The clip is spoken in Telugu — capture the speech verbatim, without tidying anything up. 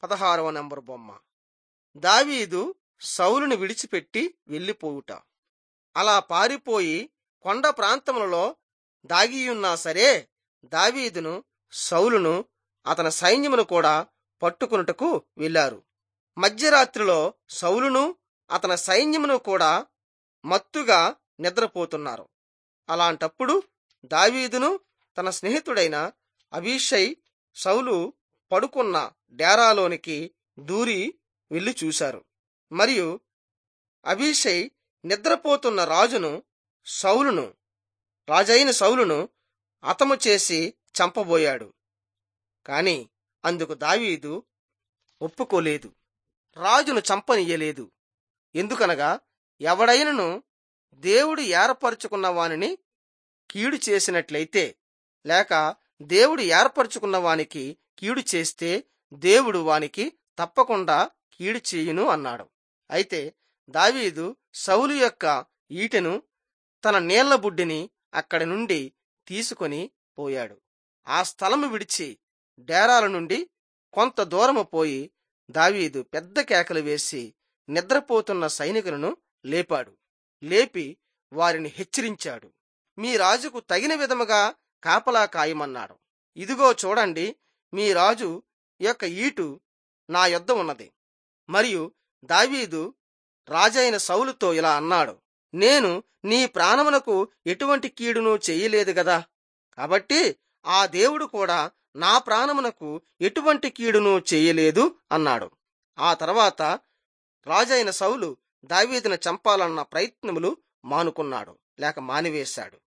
పదహారవ నంబర్ బొమ్మ. దావీదు సౌలుని విడిచిపెట్టి వెళ్ళిపోవుట. అలా పారిపోయి కొండ ప్రాంతములలో దాగియున్నా సరే దావీదును సౌలును అతని సైన్యమును కూడా పట్టుకొనుటకు వెళ్ళారు. మధ్యరాత్రిలో సౌలును అతని సైన్యమును కూడా మత్తుగా నిద్రపోతున్నారు. అలాంటప్పుడు దావీదును తన స్నేహితుడైన అబీషై సౌలు పడుకున్న డేరాలోనికి దూరి వెళ్ళి చూశారు. మరియు అబీషై నిద్రపోతున్న రాజును సౌలును రాజైన సౌలును హతము చేసి చంపబోయాడు. కాని అందుకు దావీదు ఒప్పుకోలేదు, రాజును చంపనీయలేదు. ఎందుకనగా ఎవడైనను దేవుడు ఏర్పరచుకున్న వానిని కీడు చేసినట్లయితే లేక దేవుడు ఏర్పరచుకున్న వానికి కీడు చేస్తే దేవుడు వానికి తప్పకుండా కీడు చేయును అన్నాడు. అయితే దావీదు సౌలు యొక్క ఈటెను తన నీళ్ల బుడ్డిని అక్కడి నుండి తీసుకొని పోయాడు. ఆ స్థలము విడిచి డేరాల నుండి కొంత దూరము పోయి దావీదు పెద్ద కేకలు వేసి నిద్రపోతున్న సైనికులను లేపాడు. లేపి వారిని హెచ్చరించాడు. మీ రాజుకు తగిన విధముగా కాపలా కాయమన్నాడు. ఇదిగో చూడండి, మీ రాజు యొక్క ఈటు నా యొద్ద ఉన్నది. మరియు దావీదు రాజైన సౌలుతో ఇలా అన్నాడు, నేను నీ ప్రాణమునకు ఎటువంటి కీడును చెయ్యలేదు గదా, కాబట్టి ఆ దేవుడు కూడా నా ప్రాణమునకు ఎటువంటి కీడును చెయ్యలేదు అన్నాడు. ఆ తర్వాత రాజైన సౌలు దావీదును చంపాలన్న ప్రయత్నములు మానుకున్నాడు లేక మానివేశాడు.